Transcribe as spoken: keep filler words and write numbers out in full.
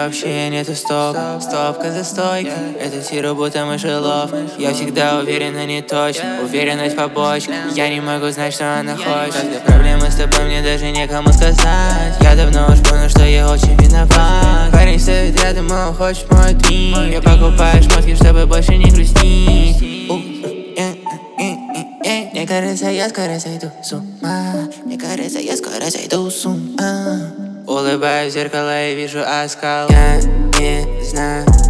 вообще нету стоп. Стопка за стойкой, это тиру будто мышелов. Я всегда уверен, но не точно. Уверенность побочка, я не могу знать, что она хочет. Когда проблемы с тобой, мне даже некому сказать. Я давно уж понял, что я очень виноват. Парень стоит рядом, он хочет мой твин. Я покупаю шмотки, чтобы больше не грустить. Мне кажется, я скоро сойду с ума. Мне кажется, я скоро сойду с ума. Улыбаюсь в зеркало и вижу оскал. Я не знаю,